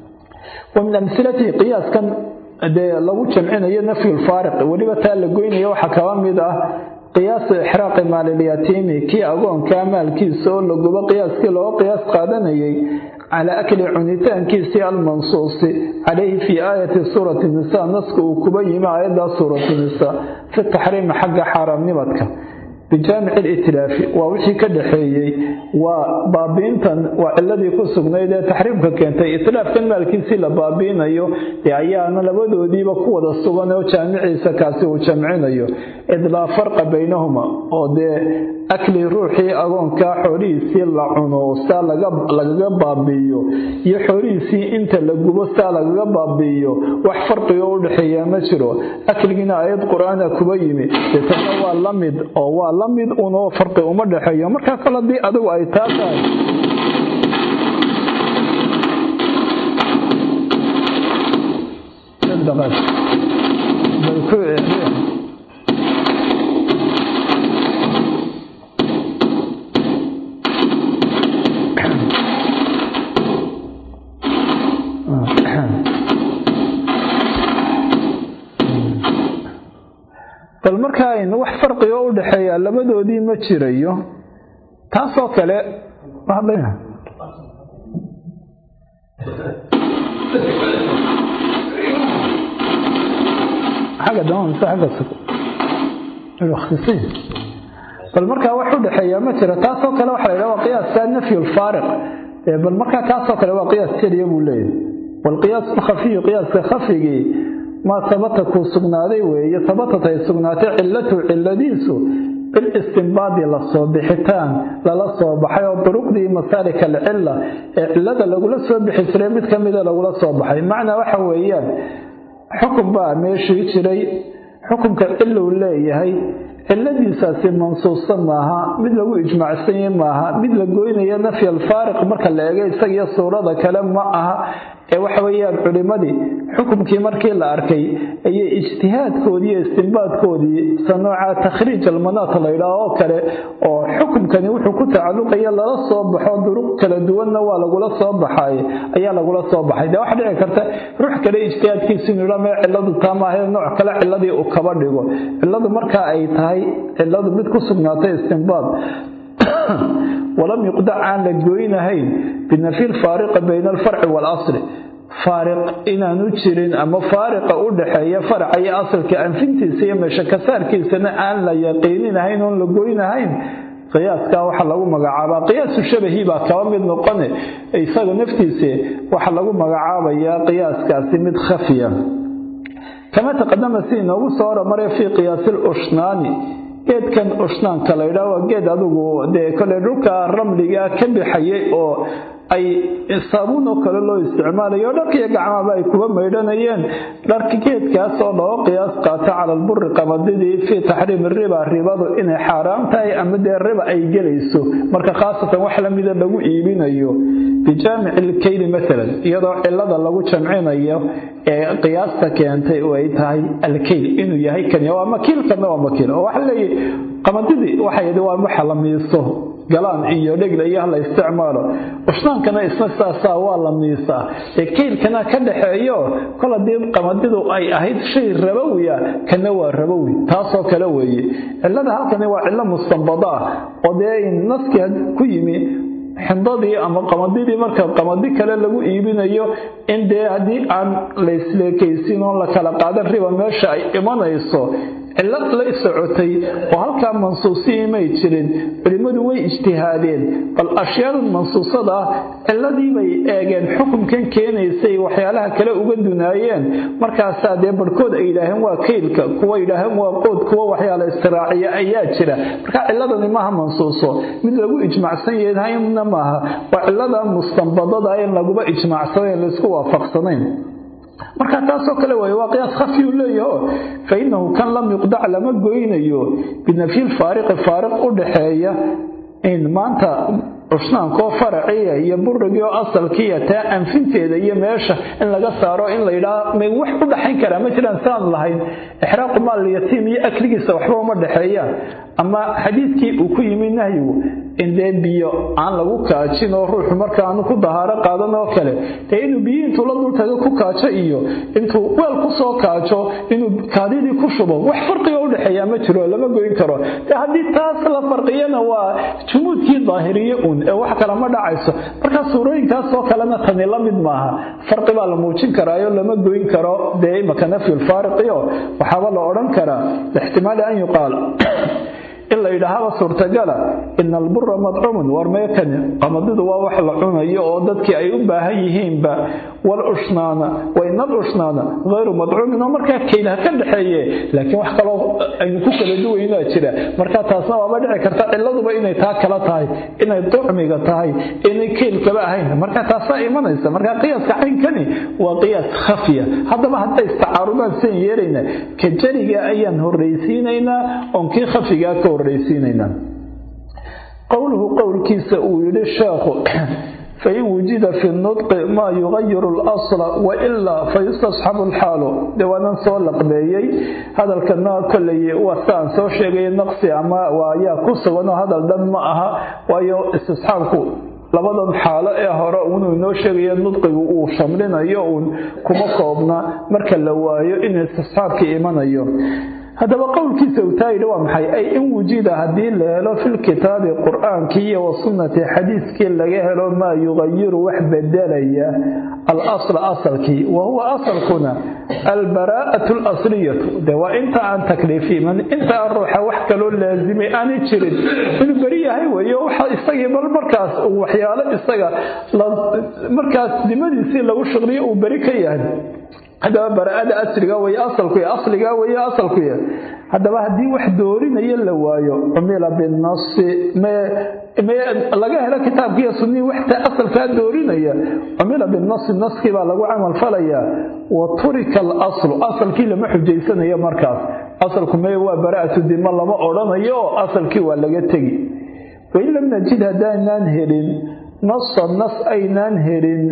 wa min amsilatihi qiyaaskan dee lagu jamcinayo nafyu lfaariq weliba taa la goynayo waxaa kaba mid ah qiyaasu ixraaqi maalilyatiimi kii agoonkaa maalkiisa oo lagubo qiyaaskii looga qiyaas qaadanayay calaa akli cunitaankiisii almansuusi calayhi fii aayati suurati nisa naska uu kuba yimi aayaddaa suurati nisa fi taxriimi xagga xaaraamnimadka bijaamici litilaafi waa wixii ka dhaxeeyey waa baabiintan waa ciladii ku sugnayd ee taxriimka keentay itilaafkan maalkiisii la baabiinayo ee ayaana labadoodiiba ku wada sugan oo jaamiciisa kaasi uu jamcinayo id laa farqa baynahuma oo dee akli ruuxii agoonkaa xoolihiisii la cuno saa lagaga baabiiyo iyo xoolihiisii inta la gubo saa lagaga baabiiyo wax farqigo u dhexeeyaa ma jiro akligiina aayad qur-aana kuba yimi deetana waa la mid oo waa la mid unoo farqi uma dhexeeyo markaa kale haddii adigu ay taa tahay bal markaa aynu wax farqigo u dhexeeya labadoodii ma jirayo taasoo kale bal markaa wax u dhexeeya ma jiro taasoo kale waxa la yidhaha waa qiyaaska nafyu lfaariq bal markaa taasoo kale waa qiyaas jeliya buu leeyahay walqiyaas alkhafiyu qiyaaska khafigii maa sabata kuu sugnaaday weeye sabatat ay sugnaatay cilatu ciladiisu bilistinbaadi lasoo bixitaan lala soo baxay oo duruqdii masaalika alcila ee cilada lagula soo bixi jiray mid ka mida lagula soo baxay macnaa waxa weeyaan xukun baa meeshii jiray xukunka ciluu leeyahay ciladiisaasi mansuusa maaha mid lagu ijmaacsan yahay maaha mid la goynaya nafyi alfaariq marka la eego isagiyo suurada kale ma aha waxa weeyaan culimadii xukumkii markii la arkay ayay ijtihaadkoodii iyo istinbaadkoodii sanooca takhriij almanaat la yidhaaho oo kale oo xukumkani wuxuu ku tacalluqaya lala soo baxo duruq kala duwanna waa lagula soo baxay ayaa lagula soo baxay dee waxa dhici karta ruux kale ijtihaadkiisu inuu yidhaa mee cilladu taa maahae nooc kale cilladii uu kaba dhigo cilladu markaa ay tahay cilladu mid ku sugnaatay istinbaad walam yuqdac aan la goynahayn binafyi lfaariqi bayna alfarci waalasli faariq inaanu jirin ama faariqa u dhaxeeya faraca iyo asalka anfintiisa iyo meesha kasaarkiisana aan la yaqiininahayn oon la goynahayn qiyaaskaa waxaa lagu magacaabaa qiyaasu shabahi baa kaba mid noqone isaga naftiisa waxaa lagu magacaabayaa qiyaaskaasi mid khafiya kama taqadama si inoogu soo hormaray fii qiyaasi lushnaani geedkan ushnaanka la yidhaah waa geed adigu dee kole dhulka ramliga ka bixayay oo ay saabuun oo kale loo isticmaalayo dharkiiyo gacmahaba ay kuba maydhanayeen dharka geedkaas oo loo qiyaas qaata cala alburi qamadidii fii taxriimi riba ribadu inay xaaraam tahay ama dee riba ay gelayso marka khaasatan wax lamida lagu iibinayo bijaamici lkayli maalan iyadoo cilada lagu jamcinayo ee qiyaasta keentay oo ay tahay alkayl inuu yahay kani waa makiilkana waa makiil oo waxa leeyahay qamadidii waxay waa waxa la miiso galaan iyo dhegla iyo la isticmaalo ushnaankana isna saasaa waa la miisaa ee keylkana ka dhaxeeyo kol hadii qamadidu ay ahayd shay rabowiya kana waa rabowi taasoo kale weeye cilada halkani waa cilo mustanbada oo dee naski ku yimi xindadii ama qamadidii marka qamadi kale lagu iibinayo in dee haddii aan la isleekaysin oo la kala qaadan riba meesha ay imanayso cilad la socotay oo halkaa mansuusii may jirin culimadu way ijtihaadeen bal ashyaada mansuusada ciladii bay eegeen xukunkan keenaysay waxyaalaha kale uga dunaayeen markaasaa dee barhkood ay yidhaaheen waa kaylka kuwa yidhaaheen waa qood kuwa waxyaala istiraaciya ayaa jira marka ciladani maaha mansuuso mid lagu ijmacsan yahayna maaha waa cilada mustanbadada in laguba ijmacsanayn laisku waafaqsanayn marka taasoo kale way waa qiyaas khafi u leeyahay fa innahu kan lam yuqdac lama goynayo binafyi lfaariqi faariq u dhaxeeya in maanta cushnaankoo faraciya iyo burigii oo asalkiiya taa anfinteeda iyo meesha in laga saaro in la yidhaah may wax u dhaxayn karaa ma jiraan saan lahayn ixraaqu maal yatiim iyo akligiisa waxba uma dhaxeeyaan ama xadiidkii uu ku yimi nahyigu in dee biyo aan lagu kaajin oo ruuxu marka aanu ku dahaaro qaadan oo kale dee inuu biyo intuu la dultago ku kaajo iyo intuu weel ku soo kaajo inuu kaadidii ku shubo wax farqiga u dhaxeeyaa ma jiro lama goyn karo dee haddii taas la farqiyana waa jumuudkii daahiriye un ee wax kale ma dhacayso marka suurooyinkaas oo kalena tani la mid maaha farqi baa la muujin karaayo lama goyn karo dee imaka nafyu lfaariqiyo waxaaba la odhan karaa ixtimaali an yuqaal in la yidhaahaba suurtagala ina albura madcuumun war meekani qamadidu waa wax la cunayo oo dadkii ay u baahan yihiinba walushnaana wa ina alushnaana hayru madcuumin oo markaa kaylaha ka dhaxeeye laakiin wax kaloo aynu ku kala duwaynaa jira marka taasna waaba dhici karta ciladuba inay taa kala tahay inay ducmiga tahay inay kaylkaba ahayn marka taasaa imanaysa marka qiyaaska caynkani waa qiyaas khafiya haddaba hadday istacaarudaan sian yeelayna ka jariga ayaan horraysiinaynaa oon kii khafigaa ka qowluhu qowlkiisa uu yidhi sheekhu fain wujida fi nudqi maa yugayiru lasla wailaa fayustasxabu lxaalu dee waanan soo laqbeeyey hadalkana koley waa siaan soo sheegay naqsi ama ayaa ku suganoo hadal dhan ma aha waayo istisxaabku labadan xaalo ee hore unuu inoo sheegaya nudqigu uu shamlinayo uun kuma koobna marka la waayo inuu istisxaabkii imanayo haddaba qowlkiisa uu taa yidhi waa maxay ay in wujida haddii la helo filkitaabi qur-aankii iyo wasunnati xadiiskii laga helo maa yugayiru wax bedelaya alasla asalkii wa huwa asalkuna albaraa'atu alasliyatu de waa inta aan takliifiman inta aan ruuxa wax kaloo laazimay aanay jirin inuu beri yahay weeyo waxa isagii bal markaas uu waxyaalo isaga markaas dimadiisii lagu shaqliyo uu beri ka yahay haddaba baraa'ada asriga way asalku asliga way asalku haddaba haddii wax doorinaya la waayo umila binasi laga helo kitaabkiiyo sunnii waxta asalkaa doorinaya umila binasi naskii baa lagu camal falayaa wa turika alaslu asalkii lama xujaysanayo markaas asalku mee waa baraa'atu dima lama odhanayo oo asalkii waa laga tegi wain lam najid haddaanaan helin nasa nas aynaan helin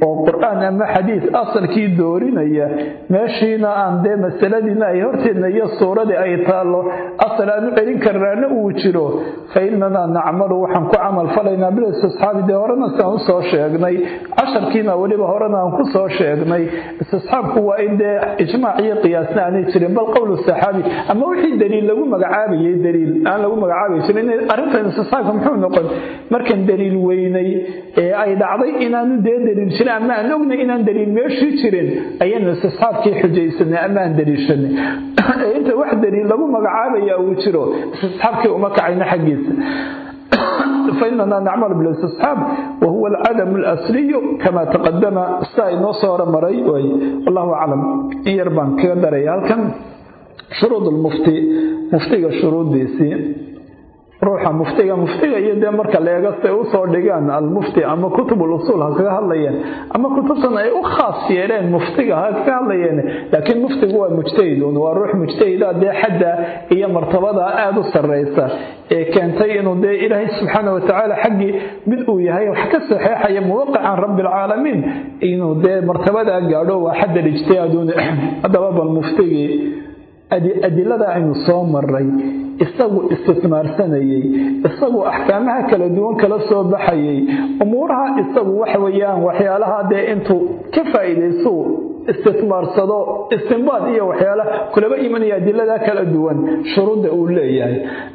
oo qur'aan ama xadiis asalkii doorinaya meeshiina aan dee masaladiina ay horteedna iyo suuradii ay taallo asal aan u celin karnaana uu jiro fa innanaa nacmalu waxaan ku camal falaynaa bilistisxaabi dee horena siaan usoo sheegnay casharkiina weliba horena aan ku soo sheegnay istisxaabku waa in dee ijmaac iyo qiyaasna aanay jirin bal qowlu saxaabi ama wixii daliil lagu magacaabayay daliil aan lagu magacaabi jirin arrintan istisxaabka muxuu noqon markan daliil weynay ee ay dhacday inaanu dee daliil jirin ama aan ognay inaan daliil meeshii jirin ayaynu istisxaabkii xujaysanay ama aan daliishanay inta wax daliil lagu magacaabaya uu jiro istisxaabkii uma kacayna xaggiisa فإننا نعمل بالاستصحاب وهو العدم الأصلي كما تقدم سائل نصر مري والله أعلم يربان كذا ريال كم شروط المفتي الشروط ديسي ruuxa muftiga iyo dee marka leegastay u soo dhigaan almufti ama kutubul usul ha kaga hadlayeen ama kutubtan ay u khaas yeeleen muftiga ha kaga hadlayeen laakiin muftigu waa mujtahid waa ruux mujtahid dee xadda iyo martabada aad u sareysa ee keentay inuu dee ilaahay subxaanahu wa tacaala xaggii mid uu yahay wax ka saxeexaya muwaqican rabbil caalamiin inuu dee martabada gaadho waa xadda ijtihaadun haddaba bal muftigi adilada aynu soo maray isagu istismaarsanayay isagu axkaamaha kala duwan kala soo baxayay umuuraha isagu waxa weeyaan waxyaalaha dee intuu ka faa'iideyso istismaarsado istinbaad iyo waxyaalaha kulaba imanaya adilada kala duwan shuruudda uu leeyahay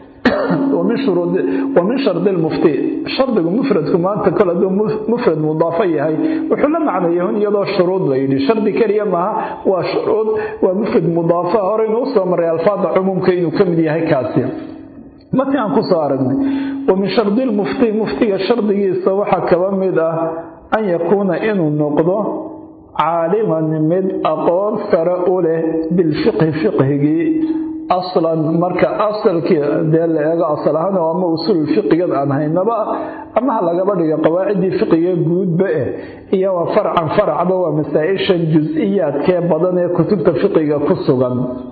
ومن شرط المفتي شرط مفرد كما أنت كل مفرد مضافة هي وحول معنى يهون يضع شروط ليدي شرط كريمة وشروط ومفرد مضافة هورين وصمر الفاظ عموم كينو كم دي هاي كاسية متى أنقص أردني ومن شرط المفتي الشرط يصوحا كوامدا أن يكون إنو النقضة عالما من أقول سرأوله بالفقه فقهي أصلا مركا أصل كي ديال إيجا أصلها وما وصول الفقه عن هينبا أما هلا قبل قواعد الفقه جود بقى هي فرع بوا مسائل جزئيات كي بدن كتب الفقه كسوغا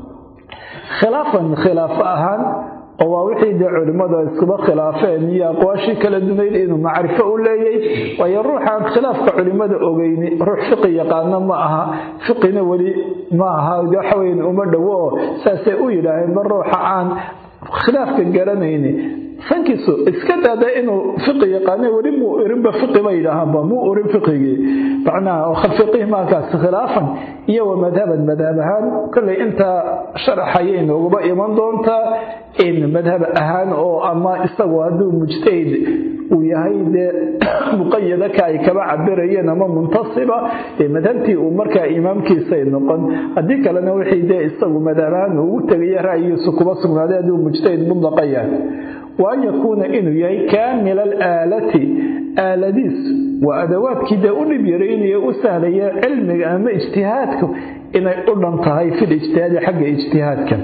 خلاف أهان ووحيد علماء اسكبا خلافين يا قواشي كلا دنيل إنه معرفة أوليي ويروح عن خلاف علماء أوغيني روح فقه يقانا معها فقهنا ولي معها حوين أمدوه ساسئوي لهم بروح عن خلاف كالقرانيني فانكسو اسكت هذا إنه فقه يقانا ولي مو إرنب فقه ما إلها مو إرنب فقه معناه وخل فقه ما كاس خلافا يو مذهبا كل انت شرحيين وبقى من دونتا إن مذهب أهان أو أما استوى هذو مجتهد ويهيد مقيدة كأي كما عبريين أما منتصبة مذهبتي ومركا إمام كيسين نقن أديك لنا وحيدة استوى مذهبان وتغيير رأي سكوبة سمنا هذو مجتهد مضقيا وأن يكون إنه يهي كامل الآلة آلديس وأدوات كده أولي بيرين يأسهل علم أما اجتهادكم إنه أولاً تهي في الاجتهاد حق اجتهادكم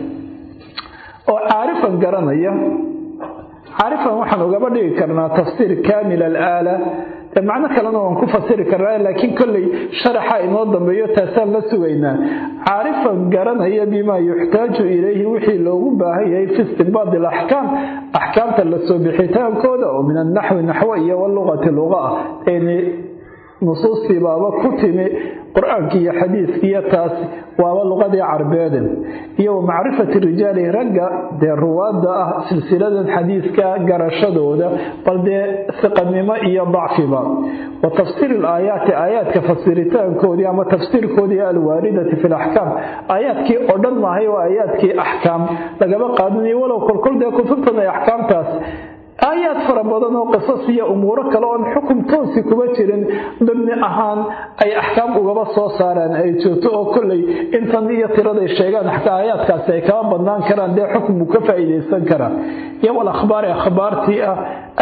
وعارفاً قرانيا عارفاً وحن وقبل كرنا تفسير كامل الآلة معنى كلنا ونكون فسير كرنا لكن كل شرحة ينظم بيوتها لسوينا عارفاً قرانيا بما يحتاج إليه وحي لو باهي في استنباط الأحكام أحكام تلسو بحيتان كودا ومن النحو النحوية واللغة اللغة يعني نصوص بابا كتب قرآن كي حديث كي تاس واللغة عربية هي معرفة الرجال رجع ده الرواد سلسلة الحديث كجرشدوده بل ده ثقة مما هي ضعف با وتفسير الآيات آيات كفسيرتان كودي أما تفسير كودي الواردة في الأحكام آيات كي أردن ما هي وآيات كي أحكام لقد قادني ولو كل ده كتبتنا أحكام تاس آيات فربضان وقصصية أمورك لأن حكم توسي كبترين ضمن أهان أي أحكام أغبصة صاران أي توتو كلي إنسانية ترضي الشيغان حتى آيات كاسي كمان بندان كران دي حكم مكفى إليسان كران يوم الأخبار أخبارتي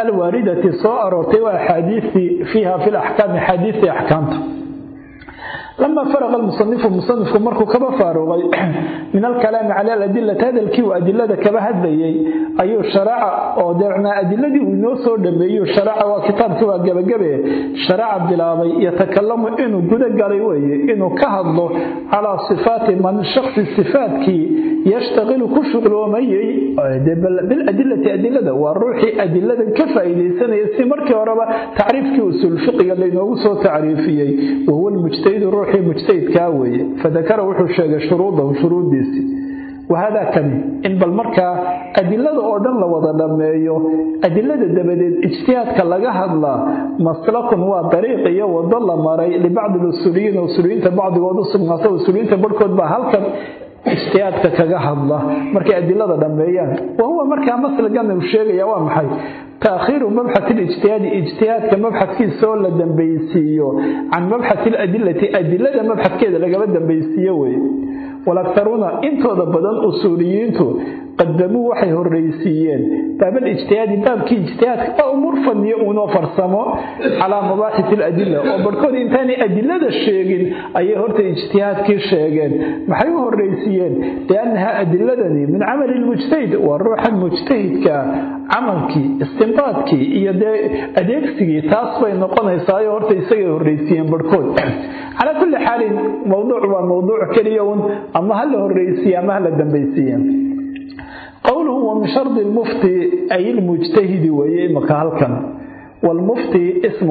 الواردة صائرتي وحديثي فيها في الأحكام حديثي أحكامته لما فرغ المصنف مركو كما فاروغي من الكلام على الأدلة هذا الكي وأدلة كما هدبيي أيو الشرع أو دعنا أدلة ونوصو دبيو الشرع وكتاب كما قبقبه شرع بلابي يتكلم إنه قد قريوي إنه كهضه على صفات من شخص الصفات كي يشتغل كشغل وميي بالأدلة أدلة والروحي أدلة كفايدة سنة يستمر كوربا تعريف كي أصول الفقه اللي نوصو تعريفي وهو المجتهد الروحي مجتهد كاوي فذكر وحو شروطه شروط ديسي وهذا كم إن بالمركة أدلة أردن لوضع دميو أدلة دبدت اجتهاد كاللغة هدلا مصلق هو طريقي وضل ماري لبعض الأسوليين والأسوليين تبعض وضص المصر والأسوليين تبركض بها كم اجتهاد كاللغة هدلا مركة أدلة دميان وهو مركة مصلق أنه الشيء يوام حي تأخير مبحث الاجتهاد كمبحث كي سؤال الدنبيسيو عن مبحث الأدلة أدلة مبحث كذا لقى الدنبيسيو والأكثرون انتو ضبطان أصوليين قدموا وحيه الرئيسيين باب الاجتهاد باب كي اجتهاد أمور فنية ونفرسمه على مباحث الأدلة وبركون انتاني أدلة الشيغين أي هرت اجتهاد كي الشيغين محيوه الرئيسيين لأنها أدلة من عمل المجتهد والروح المجتهد كعمل كي استنباط كي أديكسي تاسبا نقونا يسايا هرت يسايا الرئيسيين بركون على كل حال موضوع وموضوع كريون أما هل هو الرئيسية أما هل الدنبيسية قوله ومن شرط المفتي أي المجتهد وهي مكالكا والمفتي اسم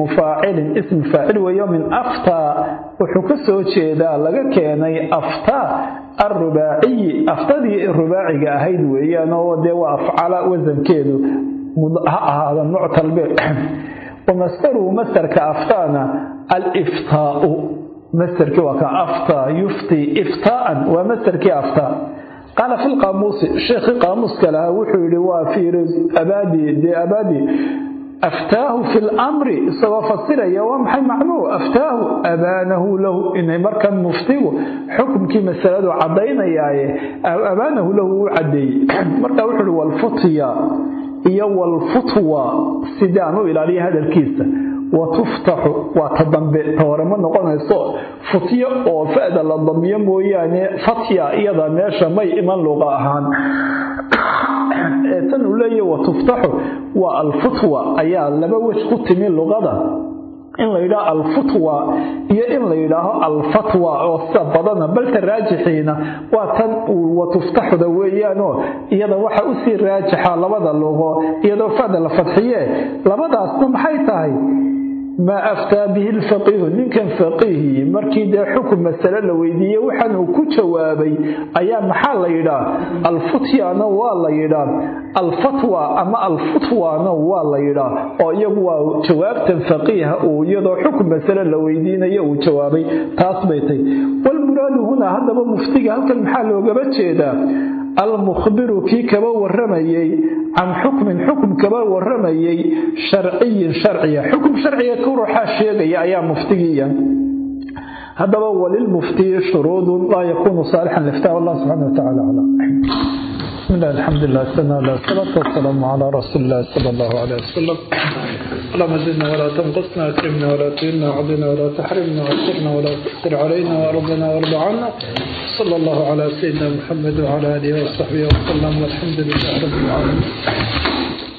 فاعل ويوم من أفتى وحكسه شيدا لغا كيني أفتى الرباعي أفتى دي الرباعي أهيد وهي نوع دي وأفعال وزن كيدو هذا النوع تلبيع ومستره مستر كأفتانا الإفتاء مستر كأفتى يفتي إفتاء ومستر كأفتاء قال في القاموس الشيخ قاموس كلا وحي لوافير أبادي أفتاه في الأمر سوى فصير يوم حي معنوه أفتاه أبانه له إنه مركا مفتيه حكم كما سلاده عضينا إياه أبانه له عدي مركا وحي والفطية والفطوة سدانه إلى هذا الكيس وتفتح وتضمب تورمان نقولنا الصوت فتية أو فأدى للضمية موياني فتية إيضا ماشا مي إيمان لغاهان تنولي وتفتح والفتوى أيها لبوش قط من لغة إن لا يدعى الفتوى هي إن لا يدعى الفتوى والسبضان بل تراجحين وتفتح دويانو إذا وحا أسير راجحة لبدا اللغة إذا فأدى لفتحية لبدا أصنم حيثاي ما أفتى به الفقيه نكن فقيه مركي حكم مسألة لويدية وحنو كجوابي أيام محال يدا الفتية نوال يدا الفتوى أما الفتوى نوال يدا أو يقوى جواب فقيه أو يدا حكم مسألة لويدين يو جوابي تاسبيتي والمراد هنا هذا مفتي هل كان محال وقبت يدا المخبر كي كبا ورميي عن حكم كبا ورميي شرعي حكم شرعي كروحا شيغيا ايا مفتيا هذا هو للمفتي شروط لا يكون صالحا لافتاء الله سبحانه وتعالى على بسم الله الحمد لله والصلاة والسلام على رسول الله صلى الله عليه وسلم اللهم زدنا ولا تنقصنا اكرمنا ولا تهنا وعضنا ولا تحرمنا واسترنا ولا تؤثر علينا وارضنا وارض عنا صلى الله على سيدنا محمد وعلى آله وصحبه وسلم والحمد لله رب العالمين.